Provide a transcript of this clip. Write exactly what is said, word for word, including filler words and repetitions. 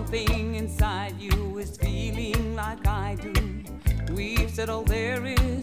something inside you is feeling like I do. We've said all there is